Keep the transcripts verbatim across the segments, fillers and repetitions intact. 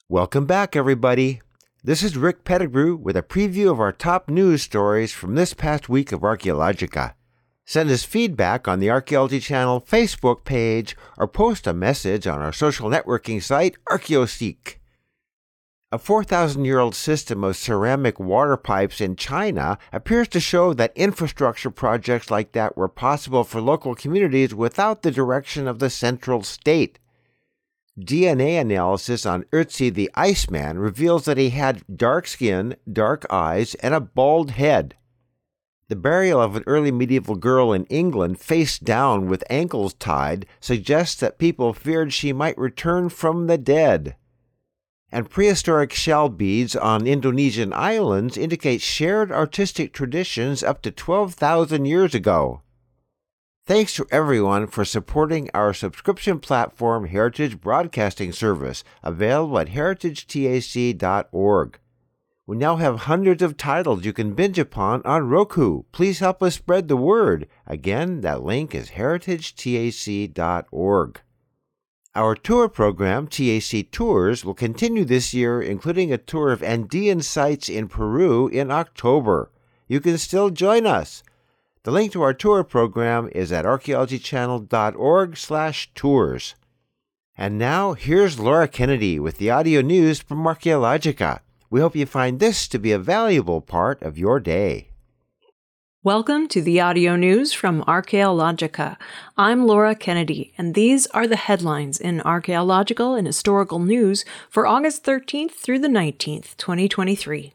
Welcome back, everybody. This is Rick Pettigrew with a preview of our top news stories from this past week of Archaeologica. Send us feedback on the Archaeology Channel Facebook page or post a message on our social networking site, ArchaeoSeek. A four thousand year old system of ceramic water pipes in China appears to show that infrastructure projects like that were possible for local communities without the direction of the central state. D N A analysis on Ötzi the Iceman reveals that he had dark skin, dark eyes, and a bald head. The burial of an early medieval girl in England face down with ankles tied suggests that people feared she might return from the dead. And prehistoric shell beads on Indonesian islands indicate shared artistic traditions up to twelve thousand years ago. Thanks to everyone for supporting our subscription platform Heritage Broadcasting Service, available at heritage tac dot org. We now have hundreds of titles you can binge upon on Roku. Please help us spread the word. Again, that link is heritage tac dot org. Our tour program, T A C Tours, will continue this year, including a tour of Andean sites in Peru in October. You can still join us. The link to our tour program is at archaeology channel dot org slash tours. And now, here's Laura Kennedy with the audio news from Archaeologica. We hope you find this to be a valuable part of your day. Welcome to the audio news from Archaeologica. I'm Laura Kennedy, and these are the headlines in archaeological and historical news for August thirteenth through the nineteenth, twenty twenty-three.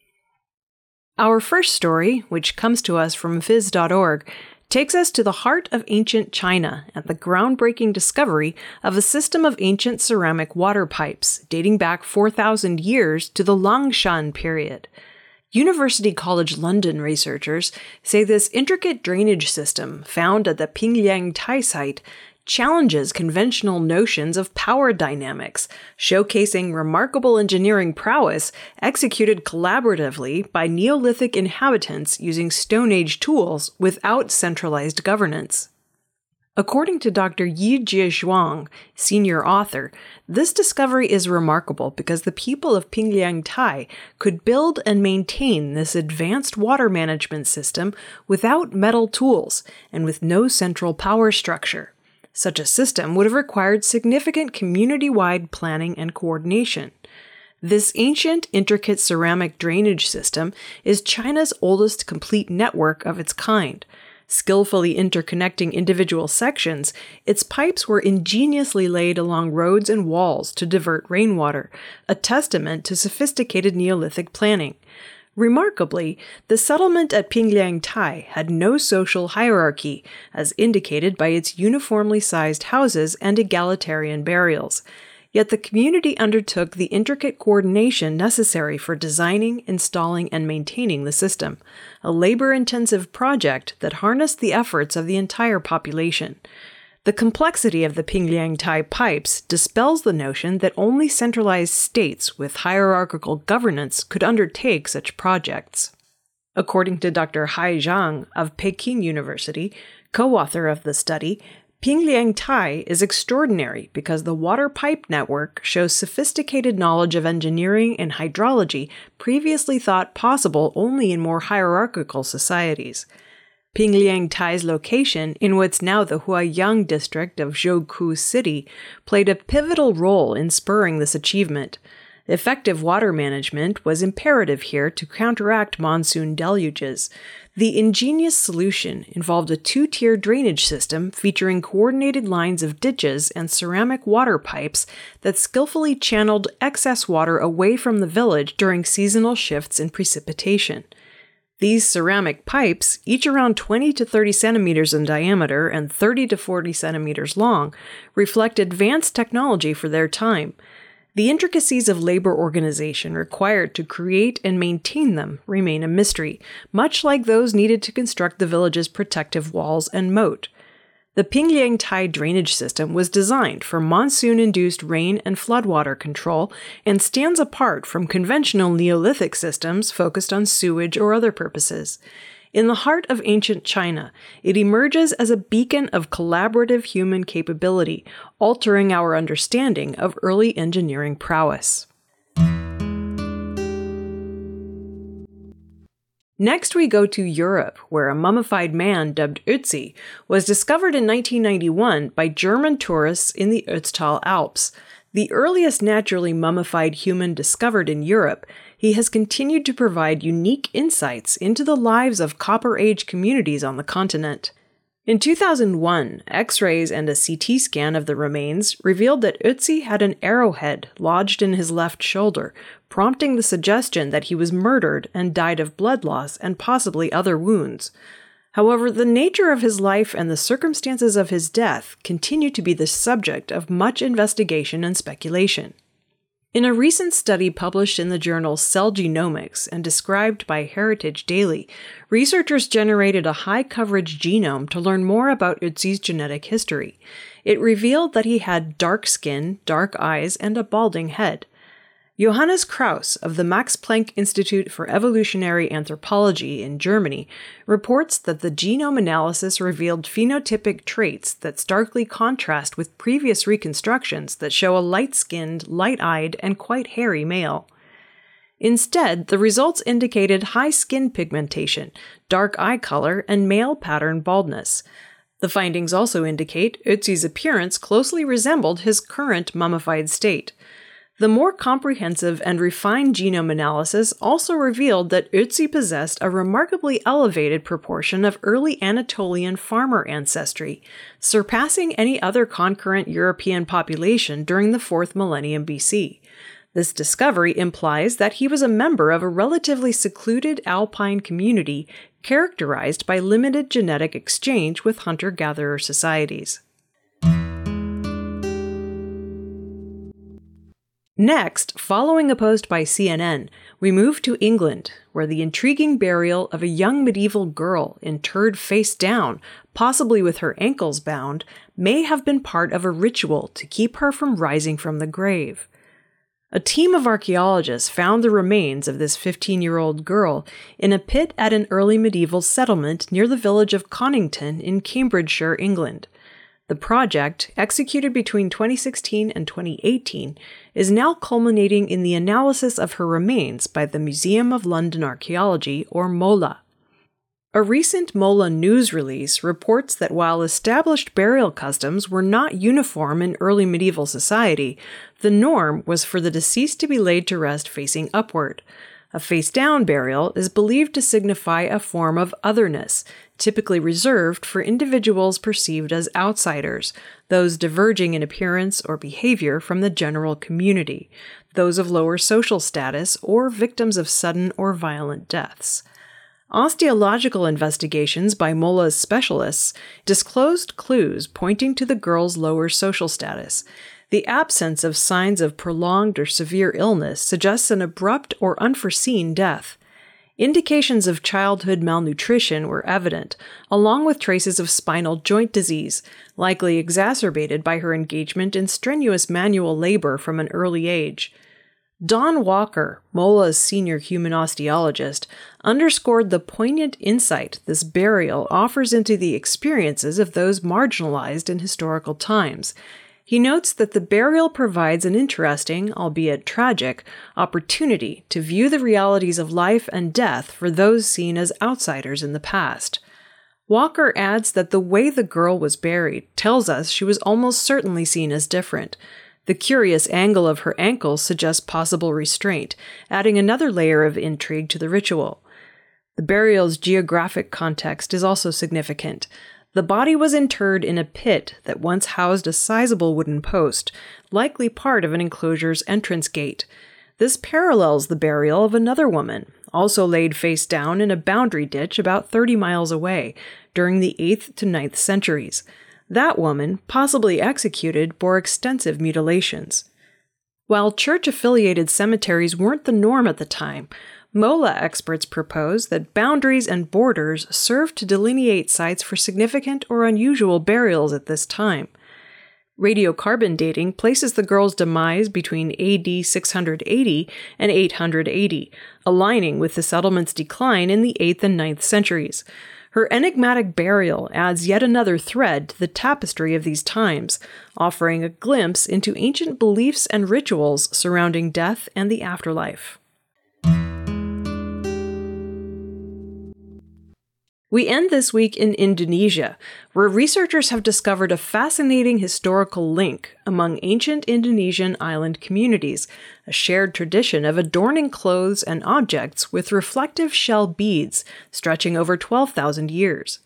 Our first story, which comes to us from viz dot org, takes us to the heart of ancient China and the groundbreaking discovery of a system of ancient ceramic water pipes dating back four thousand years to the Langshan period. University College London researchers say this intricate drainage system found at the Pingliang Tai site challenges conventional notions of power dynamics, showcasing remarkable engineering prowess executed collaboratively by Neolithic inhabitants using Stone Age tools without centralized governance. According to Doctor Yi Jiezhuang, senior author, this discovery is remarkable because the people of Pingliang Tai could build and maintain this advanced water management system without metal tools and with no central power structure. Such a system would have required significant community-wide planning and coordination. This ancient, intricate ceramic drainage system is China's oldest complete network of its kind. Skillfully interconnecting individual sections, its pipes were ingeniously laid along roads and walls to divert rainwater, a testament to sophisticated Neolithic planning. Remarkably, the settlement at Pingliang Tai had no social hierarchy, as indicated by its uniformly sized houses and egalitarian burials. Yet the community undertook the intricate coordination necessary for designing, installing, and maintaining the system, a labor-intensive project that harnessed the efforts of the entire population. The complexity of the Pingliang Tai pipes dispels the notion that only centralized states with hierarchical governance could undertake such projects. According to Doctor Hai Zhang of Peking University, co-author of the study, Pingliang Tai is extraordinary because the water pipe network shows sophisticated knowledge of engineering and hydrology previously thought possible only in more hierarchical societies. Pingliang Tai's location in what's now the Huaiyang district of Zhouku City played a pivotal role in spurring this achievement. Effective water management was imperative here to counteract monsoon deluges. The ingenious solution involved a two-tier drainage system featuring coordinated lines of ditches and ceramic water pipes that skillfully channeled excess water away from the village during seasonal shifts in precipitation. These ceramic pipes, each around twenty to thirty centimeters in diameter and thirty to forty centimeters long, reflect advanced technology for their time. The intricacies of labor organization required to create and maintain them remain a mystery, much like those needed to construct the village's protective walls and moat. The Pingliang Tai drainage system was designed for monsoon-induced rain and floodwater control and stands apart from conventional Neolithic systems focused on sewage or other purposes. In the heart of ancient China, it emerges as a beacon of collaborative human capability, altering our understanding of early engineering prowess. Next, we go to Europe, where a mummified man dubbed Ötzi was discovered in nineteen ninety-one by German tourists in the Ötztal Alps. The earliest naturally mummified human discovered in Europe, he has continued to provide unique insights into the lives of Copper Age communities on the continent. In two thousand one, X-rays and a C T scan of the remains revealed that Ötzi had an arrowhead lodged in his left shoulder, prompting the suggestion that he was murdered and died of blood loss and possibly other wounds. However, the nature of his life and the circumstances of his death continue to be the subject of much investigation and speculation. In a recent study published in the journal Cell Genomics and described by Heritage Daily, researchers generated a high-coverage genome to learn more about Ötzi's genetic history. It revealed that he had dark skin, dark eyes, and a balding head. Johannes Krauss of the Max Planck Institute for Evolutionary Anthropology in Germany reports that the genome analysis revealed phenotypic traits that starkly contrast with previous reconstructions that show a light-skinned, light-eyed, and quite hairy male. Instead, the results indicated high skin pigmentation, dark eye color, and male pattern baldness. The findings also indicate Ötzi's appearance closely resembled his current mummified state. The more comprehensive and refined genome analysis also revealed that Ötzi possessed a remarkably elevated proportion of early Anatolian farmer ancestry, surpassing any other concurrent European population during the fourth millennium B C. This discovery implies that he was a member of a relatively secluded alpine community characterized by limited genetic exchange with hunter-gatherer societies. Next, following a post by C N N, we move to England, where the intriguing burial of a young medieval girl interred face down, possibly with her ankles bound, may have been part of a ritual to keep her from rising from the grave. A team of archaeologists found the remains of this fifteen-year-old girl in a pit at an early medieval settlement near the village of Conington in Cambridgeshire, England. The project, executed between twenty sixteen and twenty eighteen, is now culminating in the analysis of her remains by the Museum of London Archaeology, or MOLA. A recent MOLA news release reports that while established burial customs were not uniform in early medieval society, the norm was for the deceased to be laid to rest facing upward. A face-down burial is believed to signify a form of otherness, typically reserved for individuals perceived as outsiders, those diverging in appearance or behavior from the general community, those of lower social status, or victims of sudden or violent deaths. Osteological investigations by MOLA's specialists disclosed clues pointing to the girl's lower social status. The absence of signs of prolonged or severe illness suggests an abrupt or unforeseen death. Indications of childhood malnutrition were evident, along with traces of spinal joint disease, likely exacerbated by her engagement in strenuous manual labor from an early age. Don Walker, MOLA's senior human osteologist, underscored the poignant insight this burial offers into the experiences of those marginalized in historical times. He notes that the burial provides an interesting, albeit tragic, opportunity to view the realities of life and death for those seen as outsiders in the past. Walker adds that the way the girl was buried tells us she was almost certainly seen as different. The curious angle of her ankles suggests possible restraint, adding another layer of intrigue to the ritual. The burial's geographic context is also significant. The body was interred in a pit that once housed a sizable wooden post, likely part of an enclosure's entrance gate. This parallels the burial of another woman, also laid face down in a boundary ditch about thirty miles away, during the eighth to ninth centuries. That woman, possibly executed, bore extensive mutilations. While church-affiliated cemeteries weren't the norm at the time, MOLA experts propose that boundaries and borders serve to delineate sites for significant or unusual burials at this time. Radiocarbon dating places the girl's demise between A D six hundred eighty and eight hundred eighty, aligning with the settlement's decline in the eighth and ninth centuries. Her enigmatic burial adds yet another thread to the tapestry of these times, offering a glimpse into ancient beliefs and rituals surrounding death and the afterlife. We end this week in Indonesia, where researchers have discovered a fascinating historical link among ancient Indonesian island communities, a shared tradition of adorning clothes and objects with reflective shell beads stretching over twelve thousand years.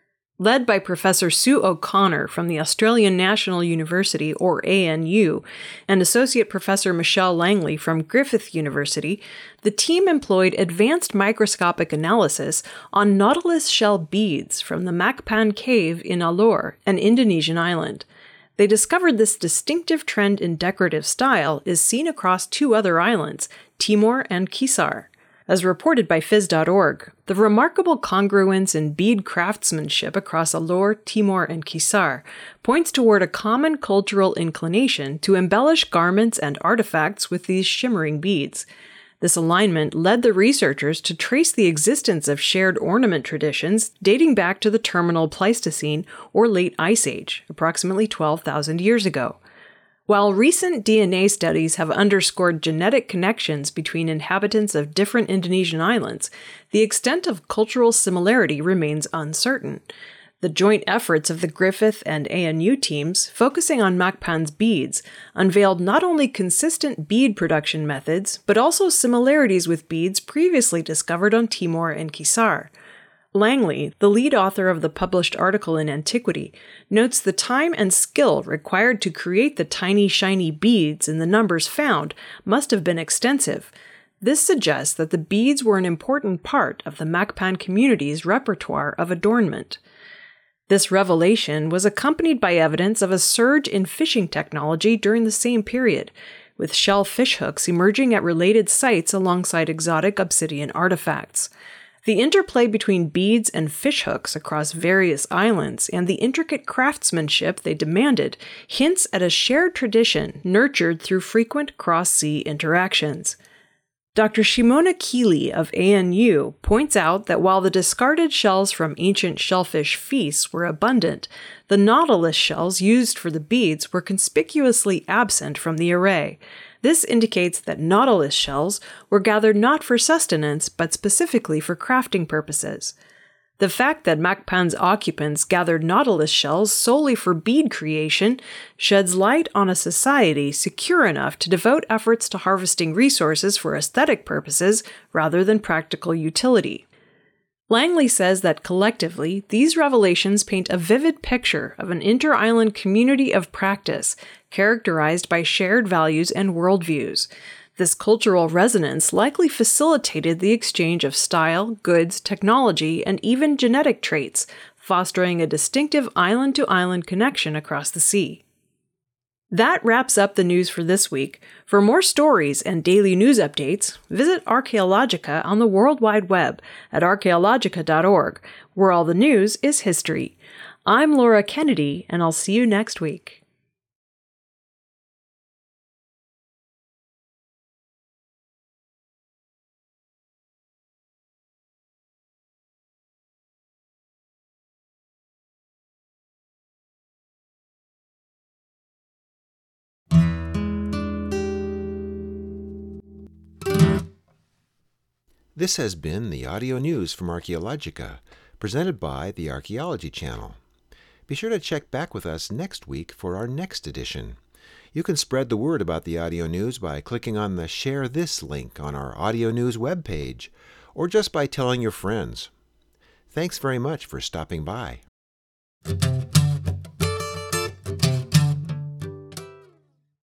Led by Professor Sue O'Connor from the Australian National University, or A N U, and Associate Professor Michelle Langley from Griffith University, the team employed advanced microscopic analysis on nautilus shell beads from the Macpan Cave in Alor, an Indonesian island. They discovered this distinctive trend in decorative style is seen across two other islands, Timor and Kisar. As reported by phys dot org, the remarkable congruence in bead craftsmanship across Alor, Timor, and Kisar points toward a common cultural inclination to embellish garments and artifacts with these shimmering beads. This alignment led the researchers to trace the existence of shared ornament traditions dating back to the Terminal Pleistocene or Late Ice Age, approximately twelve thousand years ago. While recent D N A studies have underscored genetic connections between inhabitants of different Indonesian islands, the extent of cultural similarity remains uncertain. The joint efforts of the Griffith and A N U teams, focusing on Macpan's beads, unveiled not only consistent bead production methods, but also similarities with beads previously discovered on Timor and Kisar. Langley, the lead author of the published article in Antiquity, notes the time and skill required to create the tiny, shiny beads in the numbers found must have been extensive. This suggests that the beads were an important part of the Macpan community's repertoire of adornment. This revelation was accompanied by evidence of a surge in fishing technology during the same period, with shell fishhooks emerging at related sites alongside exotic obsidian artifacts. The interplay between beads and fishhooks across various islands and the intricate craftsmanship they demanded hints at a shared tradition nurtured through frequent cross-sea interactions. Doctor Shimona Keeley of A N U points out that while the discarded shells from ancient shellfish feasts were abundant, the nautilus shells used for the beads were conspicuously absent from the array. This indicates that nautilus shells were gathered not for sustenance, but specifically for crafting purposes. The fact that Macpan's occupants gathered nautilus shells solely for bead creation sheds light on a society secure enough to devote efforts to harvesting resources for aesthetic purposes rather than practical utility. Langley says that collectively, these revelations paint a vivid picture of an inter-island community of practice characterized by shared values and worldviews. This cultural resonance likely facilitated the exchange of style, goods, technology, and even genetic traits, fostering a distinctive island-to-island connection across the sea. That wraps up the news for this week. For more stories and daily news updates, visit Archaeologica on the World Wide Web at archaeologica dot org, where all the news is history. I'm Laura Kennedy, and I'll see you next week. This has been the audio news from Archaeologica, presented by the Archaeology Channel. Be sure to check back with us next week for our next edition. You can spread the word about the audio news by clicking on the Share This link on our audio news webpage, or just by telling your friends. Thanks very much for stopping by.